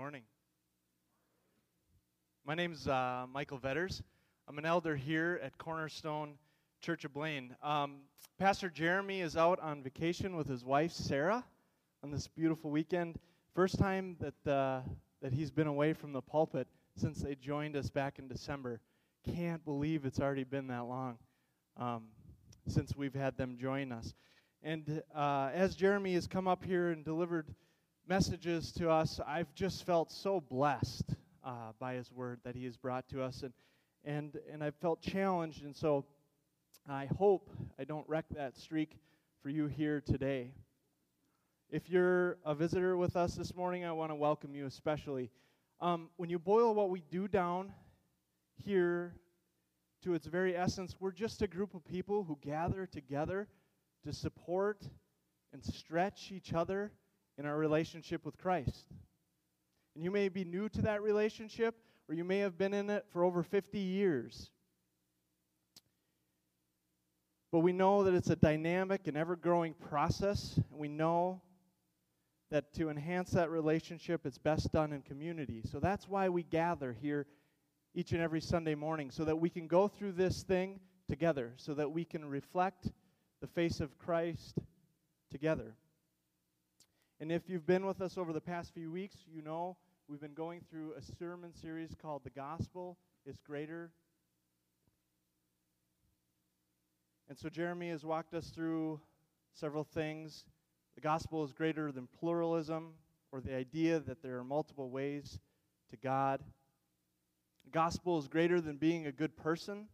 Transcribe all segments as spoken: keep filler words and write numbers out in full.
morning. My name's uh, Michael Vetters. I'm an elder here at Cornerstone Church of Blaine. Um, Pastor Jeremy is out on vacation with his wife, Sarah, on this beautiful weekend. First time that uh, that he's been away from the pulpit since they joined us back in December. Can't believe it's already been that long um, since we've had them join us. And uh, as Jeremy has come up here and delivered messages to us, I've just felt so blessed uh, by his word that he has brought to us, and and and I've felt challenged, and so I hope I don't wreck that streak for you here today. If you're a visitor with us this morning, I want to welcome you especially. Um, when you boil what we do down here to its very essence, we're just a group of people who gather together to support and stretch each other in our relationship with Christ. And you may be new to that relationship, or you may have been in it for over fifty years. But we know that it's a dynamic and ever-growing process, and we know that to enhance that relationship, it's best done in community. So that's why we gather here each and every Sunday morning, so that we can go through this thing together, so that we can reflect the face of Christ together. And if you've been with us over the past few weeks, you know we've been going through a sermon series called The Gospel is Greater. And so Jeremy has walked us through several things. The gospel is greater than pluralism, or the idea that there are multiple ways to God. The gospel is greater than being a good person.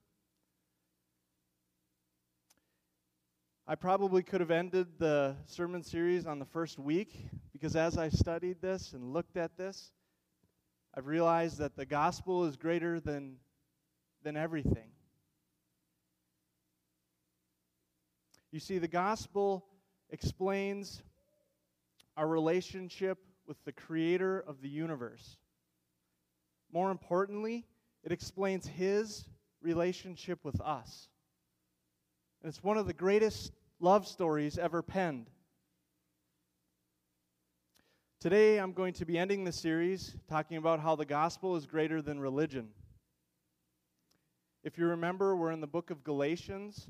I probably could have ended the sermon series on the first week, because as I studied this and looked at this, I've realized that the gospel is greater than, than everything. You see, the gospel explains our relationship with the creator of the universe. More importantly, it explains his relationship with us. And it's one of the greatest love stories ever penned. Today, I'm going to be ending the series talking about how the gospel is greater than religion. If you remember, we're in the book of Galatians.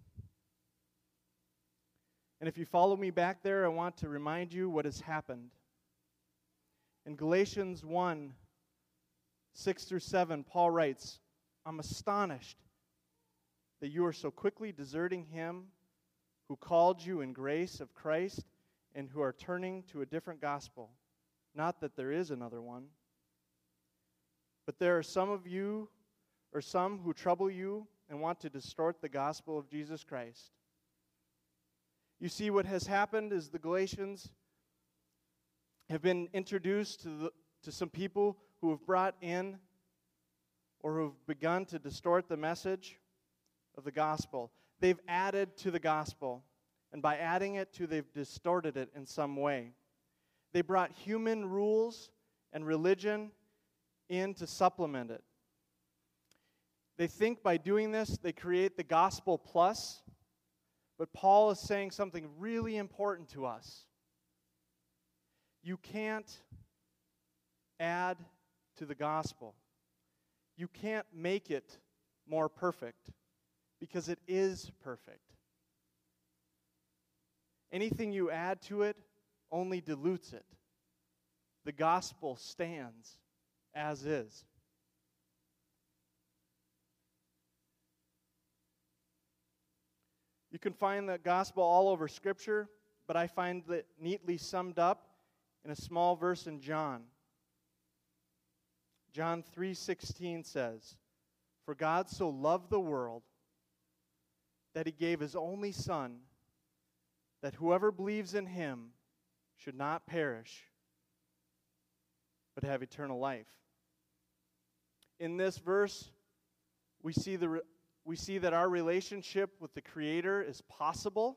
And if you follow me back there, I want to remind you what has happened. In Galatians one, six through seven, Paul writes, "I'm astonished that you are so quickly deserting him who called you in grace of Christ and who are turning to a different gospel. Not that there is another one. But there are some of you, or some who trouble you and want to distort the gospel of Jesus Christ." You see, what has happened is the Galatians have been introduced to, the, to some people who have brought in or who have begun to distort the message of the gospel. They've added to the gospel, and by adding it to, they've distorted it in some way. They brought human rules and religion in to supplement it. They think by doing this, they create the gospel plus, but Paul is saying something really important to us. You can't add to the gospel. You can't make it more perfect, because it is perfect. Anything you add to it only dilutes it. The gospel stands as is. You can find the gospel all over Scripture, but I find it neatly summed up in a small verse in John. John three sixteen says, "For God so loved the world that he gave his only Son, that whoever believes in him should not perish, but have eternal life." In this verse, we see the we see that our relationship with the Creator is possible.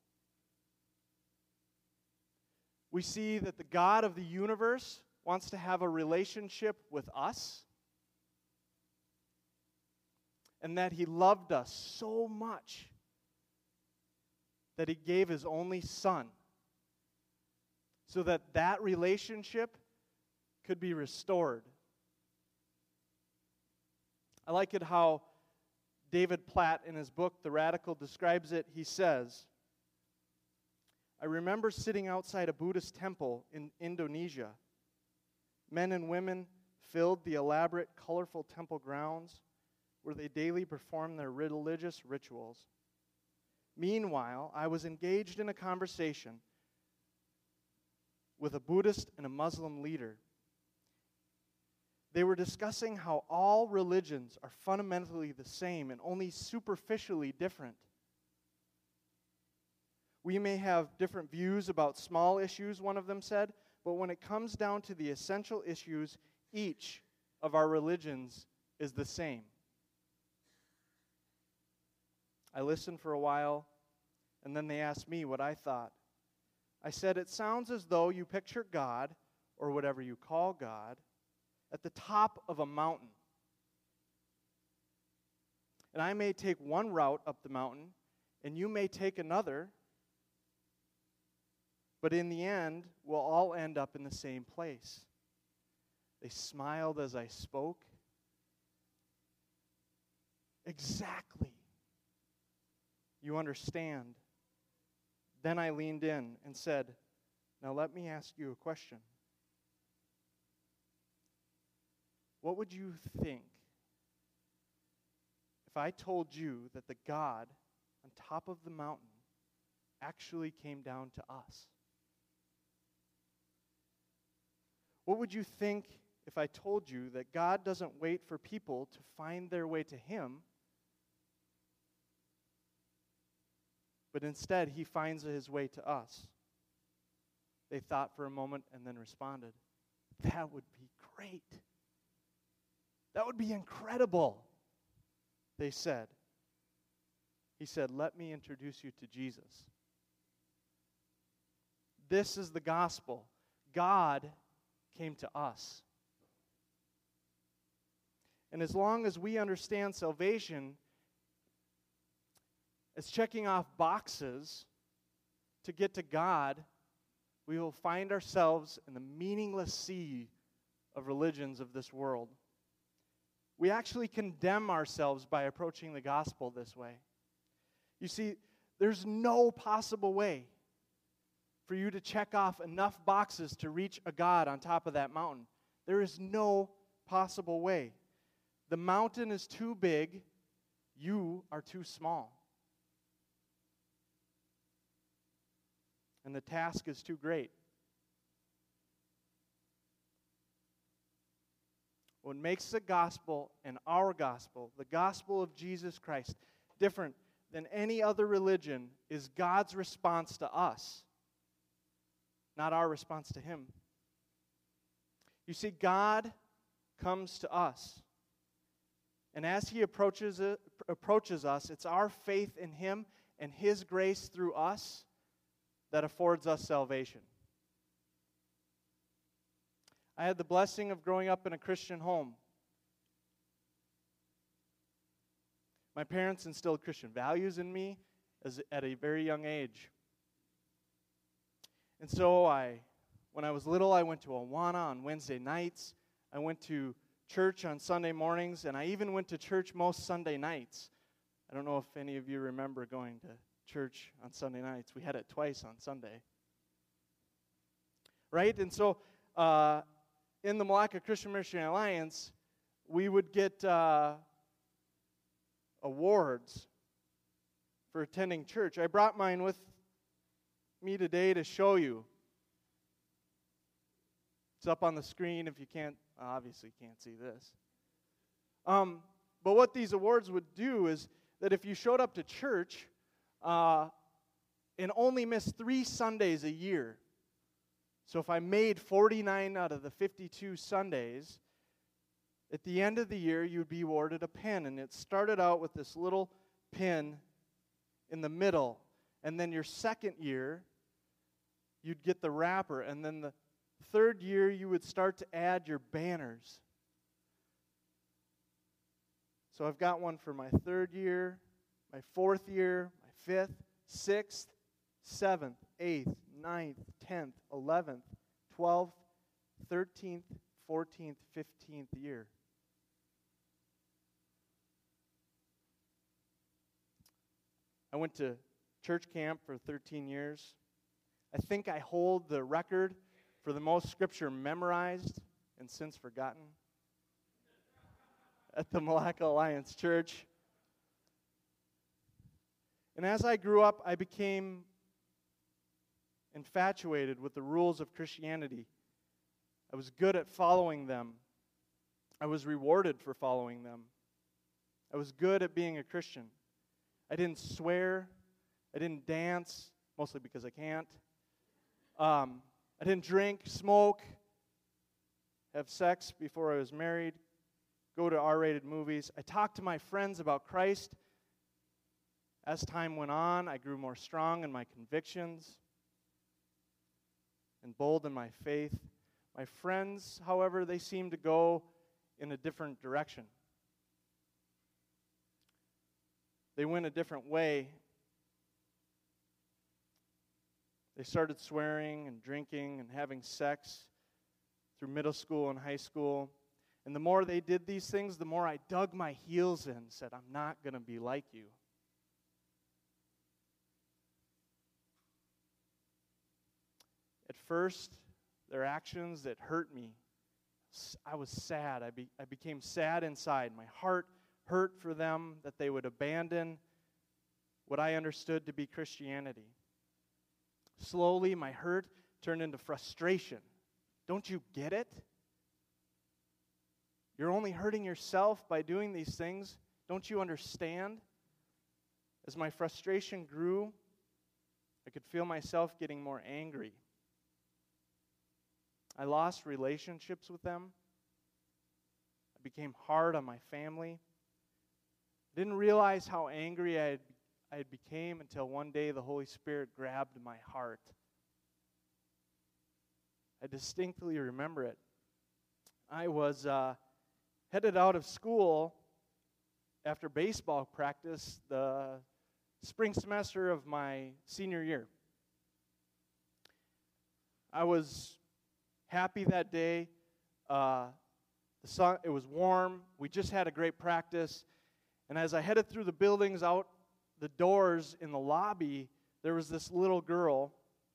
We see that the God of the universe wants to have a relationship with us, and that he loved us so much that he gave his only Son, so that that relationship could be restored. I like it how David Platt, in his book, The Radical, describes it. He says, I remember sitting outside a Buddhist temple in Indonesia. Men and women filled the elaborate, colorful temple grounds where they daily performed their religious rituals. Meanwhile, I was engaged in a conversation with a Buddhist and a Muslim leader. They were discussing how all religions are fundamentally the same and only superficially different. We may have different views about small issues, one of them said, but when it comes down to the essential issues, each of our religions is the same. I listened for a while, and then they asked me what I thought. I said, it sounds as though you picture God, or whatever you call God, at the top of a mountain. And I may take one route up the mountain, and you may take another, but in the end, we'll all end up in the same place. They smiled as I spoke. Exactly. You understand. Then I leaned in and said, now let me ask you a question. What would you think if I told you that the God on top of the mountain actually came down to us? What would you think if I told you that God doesn't wait for people to find their way to Him, but instead He finds His way to us? They thought for a moment and then responded, that would be great. That would be incredible, they said. He said, let me introduce you to Jesus. This is the gospel. God came to us. And as long as we understand salvation as checking off boxes to get to God, we will find ourselves in the meaningless sea of religions of this world. We actually condemn ourselves by approaching the gospel this way. You see, there's no possible way for you to check off enough boxes to reach a God on top of that mountain. There is no possible way. The mountain is too big. You are too small. And the task is too great. What makes the gospel and our gospel, the gospel of Jesus Christ, different than any other religion is God's response to us, not our response to Him. You see, God comes to us. And as He approaches it, approaches us, it's our faith in Him and His grace through us that affords us salvation. I had the blessing of growing up in a Christian home. My parents instilled Christian values in me as, at a very young age. And so I, when I was little, I went to Awana on Wednesday nights. I went to church on Sunday mornings, and I even went to church most Sunday nights. I don't know if any of you remember going to church on Sunday nights. We had it twice on Sunday. Right? And so uh, in the Malacca Christian Missionary Alliance, we would get uh, awards for attending church. I brought mine with me today to show you. It's up on the screen if you can't, obviously can't see this. Um, but what these awards would do is that if you showed up to church uh, and only missed three Sundays a year, so if I made forty-nine out of the fifty-two Sundays, at the end of the year, you'd be awarded a pin. And it started out with this little pin in the middle. And then your second year, you'd get the wrapper. And then the third year, you would start to add your banners. So I've got one for my third year, my fourth year, my fifth, sixth, seventh, eighth, ninth, tenth, eleventh, twelfth, thirteenth, fourteenth, fifteenth year. I went to church camp for thirteen years. I think I hold the record for the most scripture memorized and since forgotten at the Malacca Alliance Church. And as I grew up, I became infatuated with the rules of Christianity. I was good at following them. I was rewarded for following them. I was good at being a Christian. I didn't swear. I didn't dance, mostly because I can't. Um, I didn't drink, smoke, have sex before I was married, go to R-rated movies. I talked to my friends about Christ. As time went on, I grew more strong in my convictions and bold in my faith. My friends, however, they seemed to go in a different direction. They went a different way. They started swearing and drinking and having sex through middle school and high school. And the more they did these things, the more I dug my heels in and said, I'm not going to be like you. At first, their actions that hurt me, I was sad. I, be, I became sad inside. My heart hurt for them that they would abandon what I understood to be Christianity. Slowly, my hurt turned into frustration. Don't you get it? You're only hurting yourself by doing these things. Don't you understand? As my frustration grew, I could feel myself getting more angry. I lost relationships with them. I became hard on my family. I didn't realize how angry I had, I had became until one day the Holy Spirit grabbed my heart. I distinctly remember it. I was uh, headed out of school after baseball practice the spring semester of my senior year. I was happy that day. Uh, the sun, it was warm. We just had a great practice. And as I headed through the buildings out the doors in the lobby, there was this little girl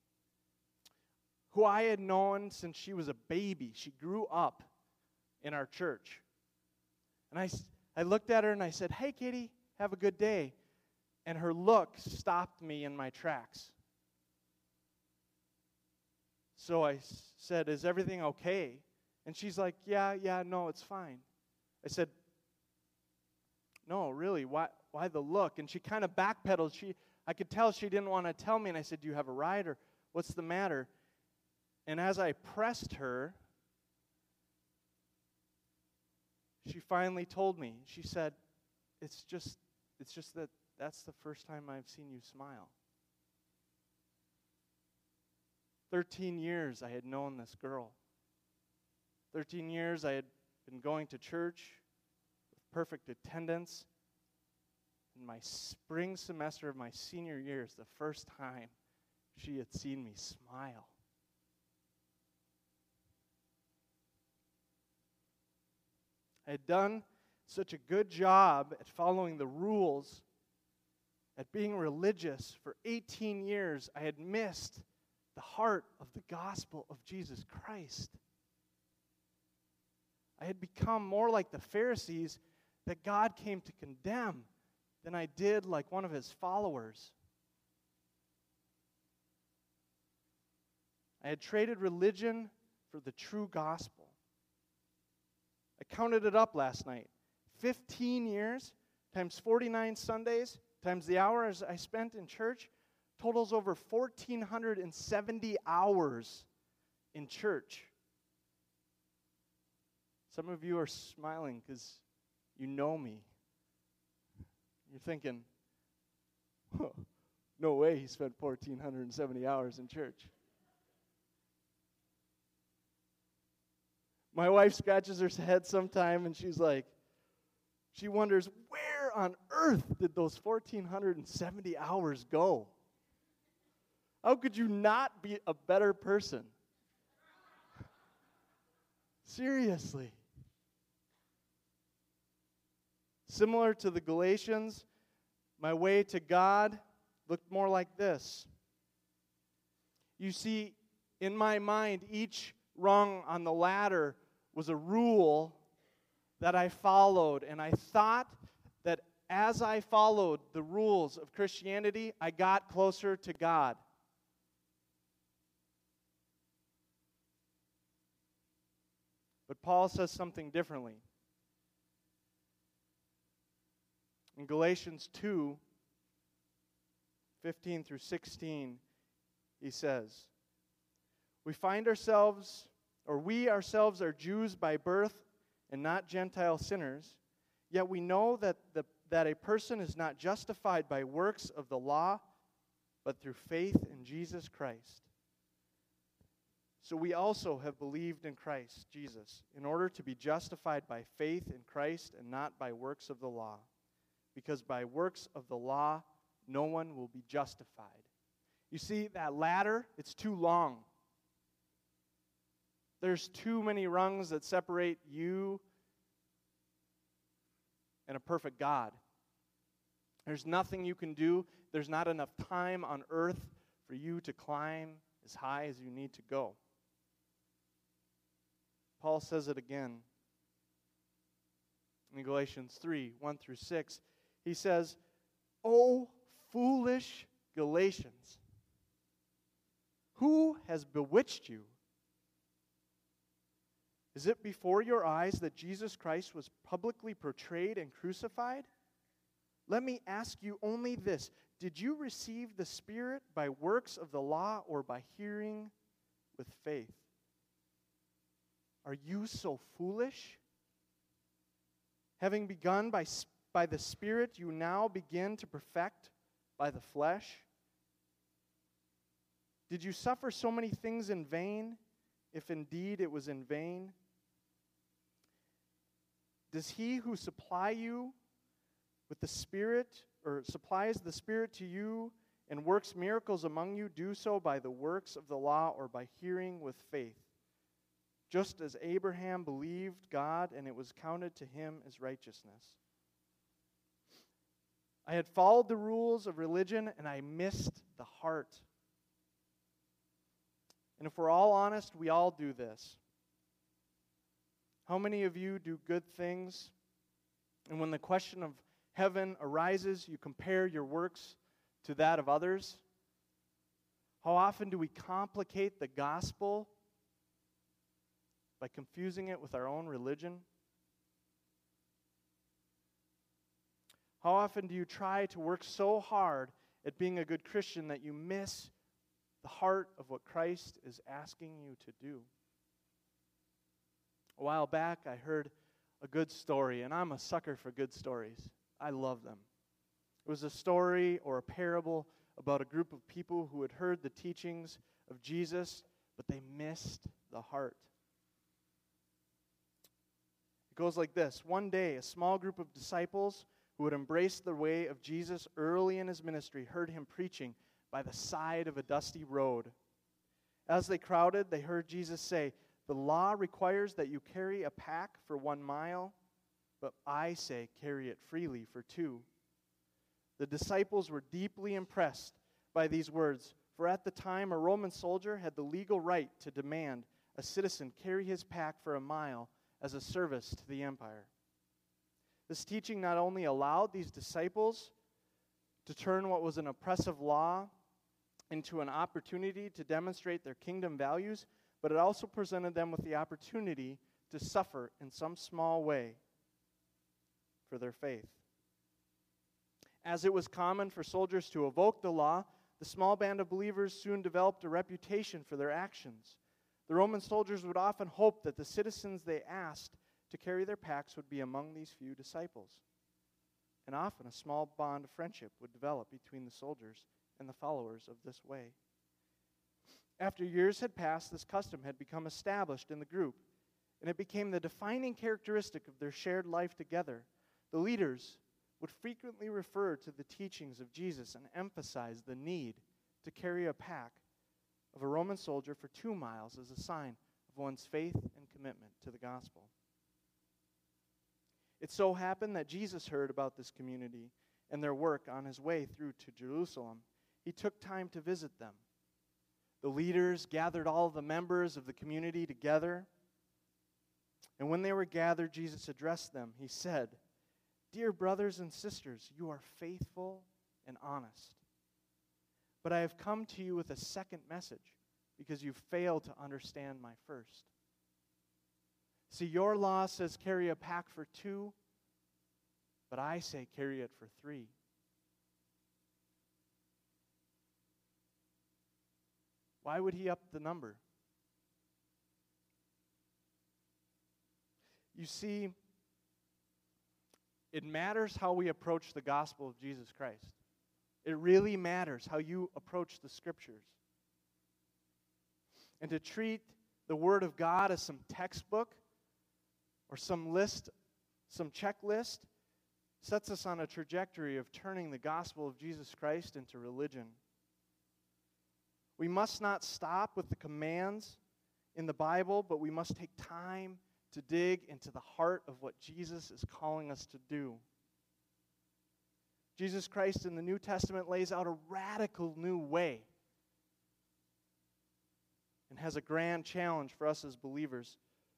who I had known since she was a baby. She grew up in our church. And I, I looked at her and I said, "Hey, Katie, have a good day." And her look stopped me in my tracks. So I said, "Is everything okay?" And she's like, yeah, yeah, no, it's fine. I said, "No, really, why why the look?" And she kind of backpedaled. She, I could tell she didn't want to tell me. And I said, "Do you have a ride or what's the matter?" And as I pressed her, she finally told me. She said, it's just, it's just that that's the first time I've seen you smile. Thirteen years I had known this girl. Thirteen years I had been going to church with perfect attendance. In my spring semester of my senior year is the first time she had seen me smile. I had done such a good job at following the rules, at being religious for eighteen years, I had missed the heart of the gospel of Jesus Christ. I had become more like the Pharisees that God came to condemn than I did like one of his followers. I had traded religion for the true gospel. I counted it up last night. fifteen years times forty-nine Sundays times the hours I spent in church totals over one thousand four hundred seventy hours in church. Some of you are smiling because you know me. You're thinking, oh, no way he spent one thousand four hundred seventy hours in church. My wife scratches her head sometime and she's like, she wonders, where on earth did those one thousand four hundred seventy hours go? How could you not be a better person? Seriously. Similar to the Galatians, my way to God looked more like this. You see, in my mind, each rung on the ladder was a rule that I followed, and I thought that as I followed the rules of Christianity, I got closer to God. But Paul says something differently. In Galatians two, fifteen through sixteen, he says, We find ourselves, or we ourselves are Jews by birth and not Gentile sinners, yet we know that, the, that a person is not justified by works of the law, but through faith in Jesus Christ. So we also have believed in Christ Jesus, in order to be justified by faith in Christ and not by works of the law. Because by works of the law, no one will be justified. You see, that ladder, it's too long. There's too many rungs that separate you and a perfect God. There's nothing you can do. There's not enough time on earth for you to climb as high as you need to go. Paul says it again in Galatians three, one through six. He says, "O foolish Galatians, who has bewitched you? Is it before your eyes that Jesus Christ was publicly portrayed and crucified? Let me ask you only this. Did you receive the Spirit by works of the law or by hearing with faith? Are you so foolish? Having begun by, by the Spirit, you now begin to perfect by the flesh? Did you suffer so many things in vain, if indeed it was in vain? Does he who supply you with the Spirit, or supplies the Spirit to you and works miracles among you, do so by the works of the law or by hearing with faith? Just as Abraham believed God, and it was counted to him as righteousness. I had followed the rules of religion, and I missed the heart. And if we're all honest, we all do this. How many of you do good things, and when the question of heaven arises, you compare your works to that of others? How often do we complicate the gospel by confusing it with our own religion? How often do you try to work so hard at being a good Christian that you miss the heart of what Christ is asking you to do? A while back, I heard a good story, and I'm a sucker for good stories. I love them. It was a story or a parable about a group of people who had heard the teachings of Jesus, but they missed the heart. It goes like this. One day, a small group of disciples who had embraced the way of Jesus early in his ministry heard him preaching by the side of a dusty road. As they crowded, they heard Jesus say, "The law requires that you carry a pack for one mile, but I say carry it freely for two." The disciples were deeply impressed by these words, for at the time a Roman soldier had the legal right to demand a citizen carry his pack for a mile as a service to the empire. This teaching not only allowed these disciples to turn what was an oppressive law into an opportunity to demonstrate their kingdom values, but it also presented them with the opportunity to suffer in some small way for their faith. As it was common for soldiers to evoke the law, the small band of believers soon developed a reputation for their actions. The Roman soldiers would often hope that the citizens they asked to carry their packs would be among these few disciples. And often a small bond of friendship would develop between the soldiers and the followers of this way. After years had passed, this custom had become established in the group, and it became the defining characteristic of their shared life together. The leaders would frequently refer to the teachings of Jesus and emphasize the need to carry a pack of a Roman soldier for two miles as a sign of one's faith and commitment to the gospel. It so happened that Jesus heard about this community and their work on his way through to Jerusalem. He took time to visit them. The leaders gathered all the members of the community together. And when they were gathered, Jesus addressed them. He said, "Dear brothers and sisters, you are faithful and honest. But I have come to you with a second message because you failed to understand my first. See, your law says carry a pack for two, but I say carry it for three." Why would he up the number? You see, it matters how we approach the gospel of Jesus Christ. It really matters how you approach the Scriptures. And to treat the Word of God as some textbook or some list, some checklist, sets us on a trajectory of turning the gospel of Jesus Christ into religion. We must not stop with the commands in the Bible, but we must take time to dig into the heart of what Jesus is calling us to do. Jesus Christ in the New Testament lays out a radical new way and has a grand challenge for us as believers.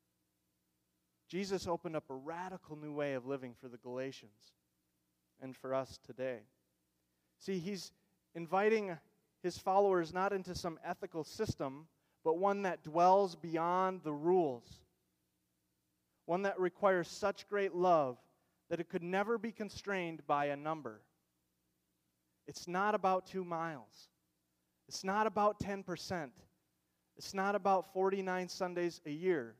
Jesus opened up a radical new way of living for the Galatians and for us today. See, he's inviting his followers not into some ethical system, but one that dwells beyond the rules. One that requires such great love that it could never be constrained by a number. It's not about two miles. It's not about ten percent. It's not about forty-nine Sundays a year.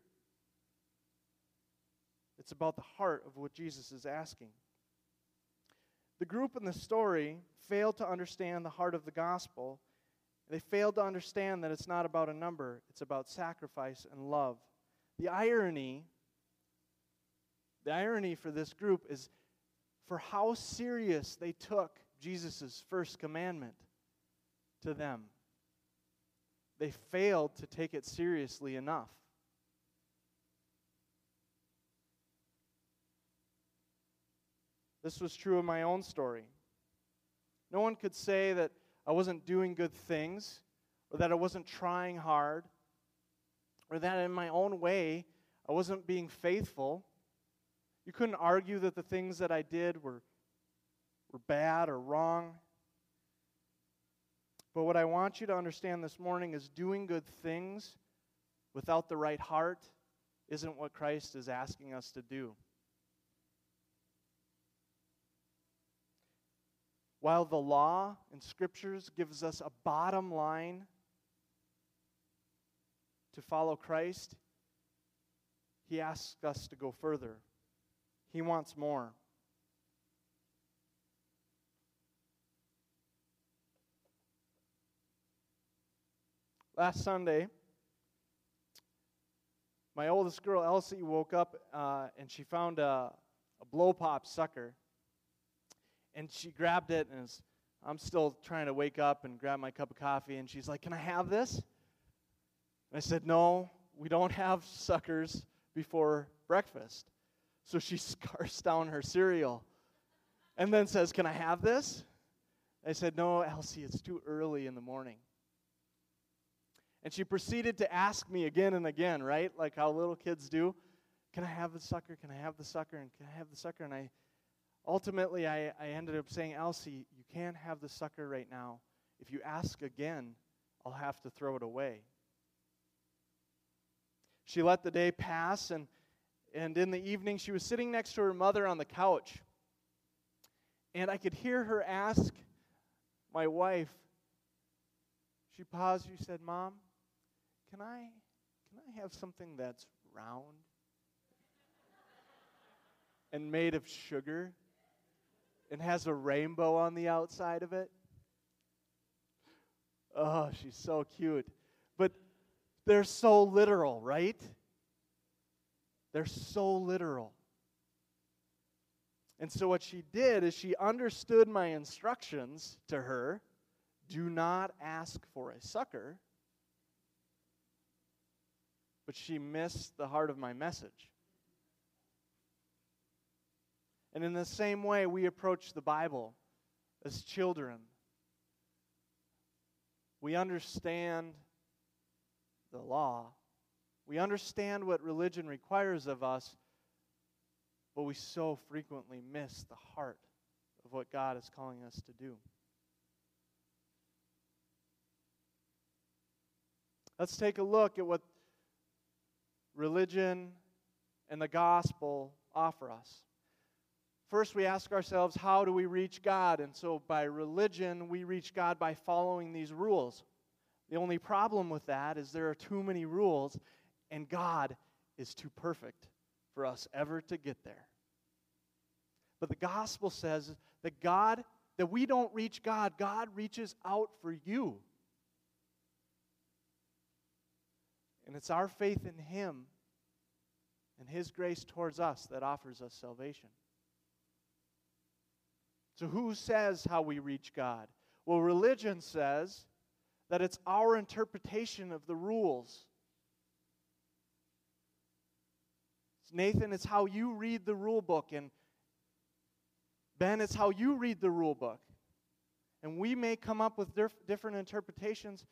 It's about the heart of what Jesus is asking. The group in the story failed to understand the heart of the gospel. They failed to understand that it's not about a number. It's about sacrifice and love. The irony, the irony for this group is for how serious they took Jesus' first commandment to them. They failed to take it seriously enough. This was true of my own story. No one could say that I wasn't doing good things, or that I wasn't trying hard, or that in my own way I wasn't being faithful. You couldn't argue that the things that I did were, were bad or wrong. But what I want you to understand this morning is doing good things without the right heart isn't what Christ is asking us to do. While the law and scriptures gives us a bottom line to follow Christ, he asks us to go further. He wants more. Last Sunday, my oldest girl, Elsie, woke up uh, and she found a, a blow-pop sucker. And she grabbed it, and was, I'm still trying to wake up and grab my cup of coffee, and she's like, "Can I have this?" And I said, "No, we don't have suckers before breakfast." So she scarfs down her cereal and then says, "Can I have this?" I said, "No, Elsie, it's too early in the morning." And she proceeded to ask me again and again, right, like how little kids do, "Can I have the sucker? Can I have the sucker? And can I have the sucker?" And I Ultimately, I, I ended up saying, "Elsie, you can't have the sucker right now. If you ask again, I'll have to throw it away." She let the day pass, and, and in the evening, she was sitting next to her mother on the couch. And I could hear her ask my wife, she paused, she said, "Mom, can I, can I have something that's round and made of sugar? And has a rainbow on the outside of it?" Oh, she's so cute. But they're so literal, right? They're so literal. And so what she did is she understood my instructions to her. Do not ask for a sucker. but she missed the heart of my message. And in the same way, we approach the Bible as children. We understand the law. We understand what religion requires of us, but we so frequently miss the heart of what God is calling us to do. Let's take a look at what religion and the gospel offer us. First, we ask ourselves, how do we reach God? And so by religion, we reach God by following these rules. The only problem with that is there are too many rules, and God is too perfect for us ever to get there. But the gospel says that God, that we don't reach God, God reaches out for you. And it's our faith in Him and His grace towards us that offers us salvation. So who says how we reach God? Well, religion says that it's our interpretation of the rules. Nathan, it's how you read the rule book, and Ben, it's how you read the rule book. And we may come up with diff- different interpretations,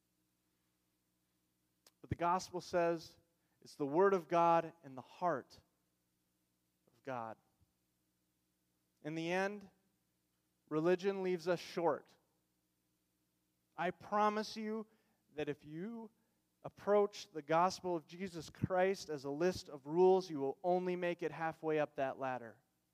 but the gospel says it's the Word of God and the heart of God. In the end, religion leaves us short. I promise you that if you approach the gospel of Jesus Christ as a list of rules, you will only make it halfway up that ladder.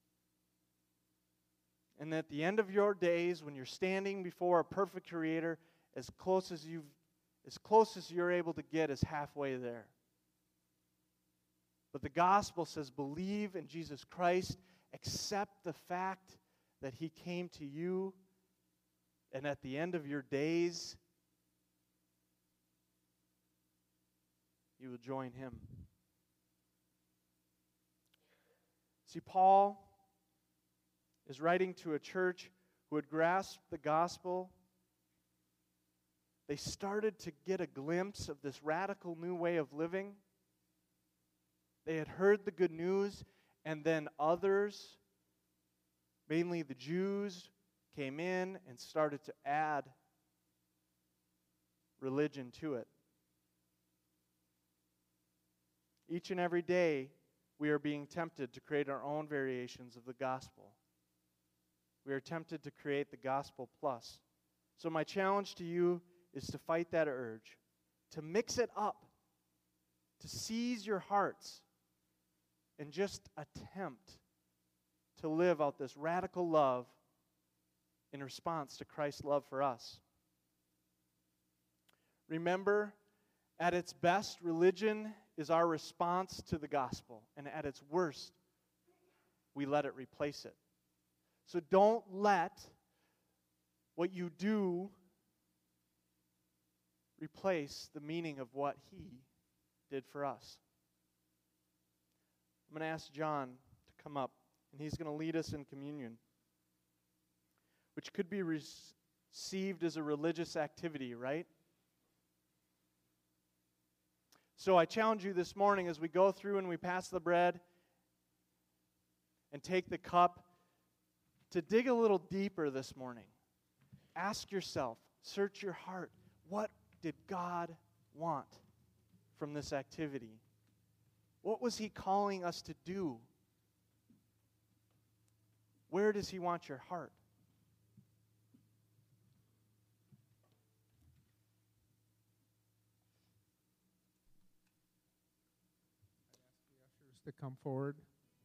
And at the end of your days, when you're standing before a perfect Creator, as close as you've, as close as you're able to get is halfway there. But the gospel says, believe in Jesus Christ, accept the fact that He came to you, and at the end of your days, you will join Him. See, Paul is writing to a church who had grasped the gospel. They started to get a glimpse of this radical new way of living. They had heard the good news, and then others, mainly the Jews, came in and started to add religion to it. Each and every day, we are being tempted to create our own variations of the gospel. We are tempted to create the gospel plus. So my challenge to you is to fight that urge, to mix it up, to seize your hearts, and just attempt to live out this radical love in response to Christ's love for us. Remember, at its best, religion is our response to the gospel, and at its worst, we let it replace it. So don't let what you do replace the meaning of what He did for us. I'm going to ask John to come up, and he's going to lead us in communion, which could be received as a religious activity, right? So I challenge you this morning as we go through and we pass the bread and take the cup to dig a little deeper this morning. Ask yourself, search your heart, what did God want from this activity? What was He calling us to do? Where does He want your heart? To come forward.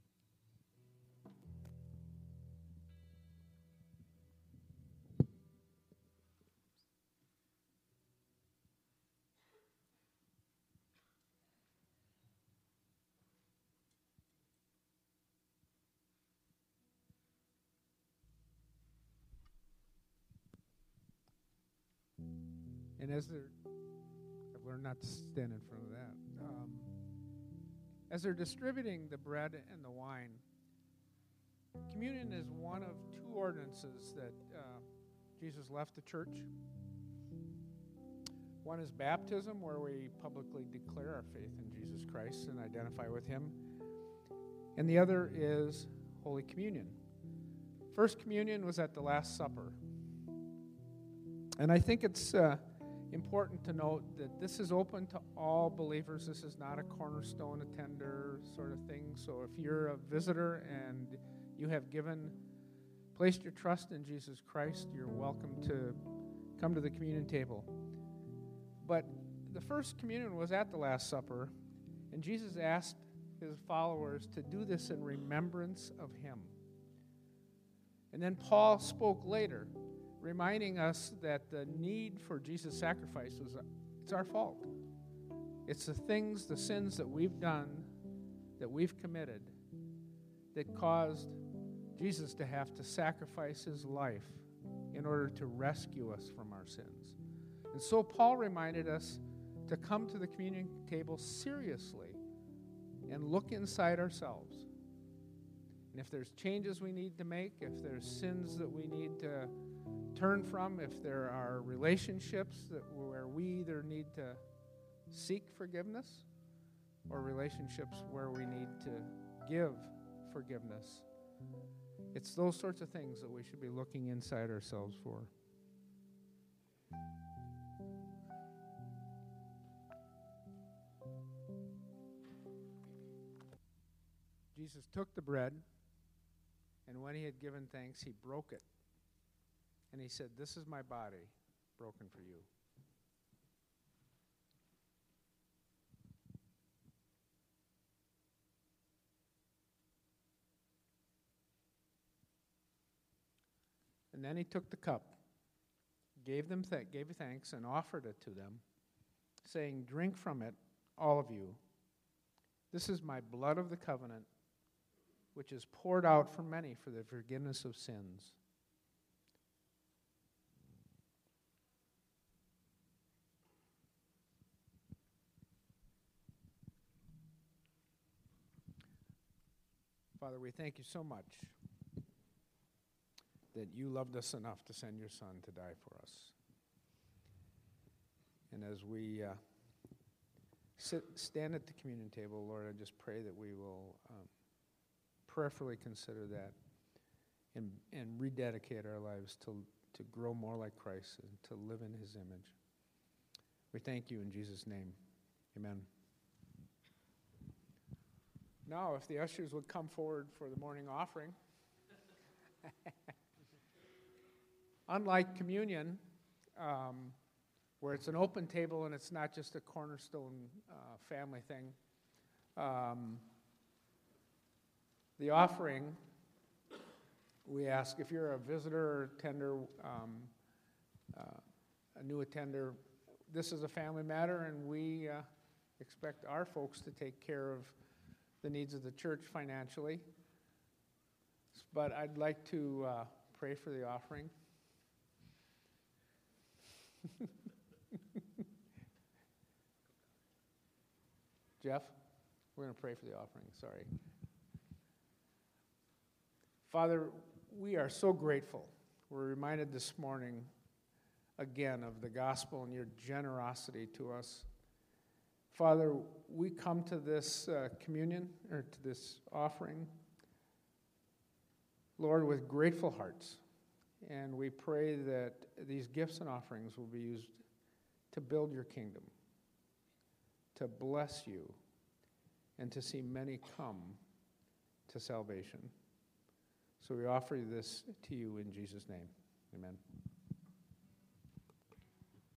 And as they're, I've learned not to stand in front of that. Um, As they're distributing the bread and the wine, communion is one of two ordinances that uh, Jesus left the church. One is baptism, where we publicly declare our faith in Jesus Christ and identify with him. And the other is Holy Communion. First Communion was at the Last Supper. And I think it's uh, important to note that this is open to all believers. This is not a Cornerstone attender sort of thing. So if you're a visitor and you have given, placed your trust in Jesus Christ, you're welcome to come to the communion table. But the first communion was at the Last Supper, and Jesus asked his followers to do this in remembrance of him. And then Paul spoke later, reminding us that the need for Jesus' sacrifice was, it's our fault. It's the things, the sins that we've done, that we've committed, that caused Jesus to have to sacrifice his life in order to rescue us from our sins. And so Paul reminded us to come to the communion table seriously and look inside ourselves. And if there's changes we need to make, if there's sins that we need to turn from, if there are relationships that where we either need to seek forgiveness or relationships where we need to give forgiveness, it's those sorts of things that we should be looking inside ourselves for. Jesus took the bread, and when he had given thanks, he broke it. And he said, "This is my body, broken for you." And then he took the cup, gave them th- gave thanks, and offered it to them, saying, "Drink from it, all of you. This is my blood of the covenant, which is poured out for many for the forgiveness of sins." Father, we thank you so much that you loved us enough to send your Son to die for us. And as we uh, sit, stand at the communion table, Lord, I just pray that we will um, prayerfully consider that and, and rededicate our lives to, to grow more like Christ and to live in his image. We thank you in Jesus' name. Amen. Now, if the ushers would come forward for the morning offering. Unlike communion, um, where it's an open table and it's not just a Cornerstone uh, family thing, um, the offering, we ask if you're a visitor or attender, um, uh, a new attender, this is a family matter, and we uh, expect our folks to take care of the needs of the church financially. But I'd like to uh, pray for the offering. Jeff, we're going to pray for the offering. Sorry. Father, we are so grateful. We're reminded this morning again of the gospel and your generosity to us. Father, we come to this uh, communion, or to this offering, Lord, with grateful hearts. And we pray that these gifts and offerings will be used to build your kingdom, to bless you, and to see many come to salvation. So we offer this to you in Jesus' name. Amen.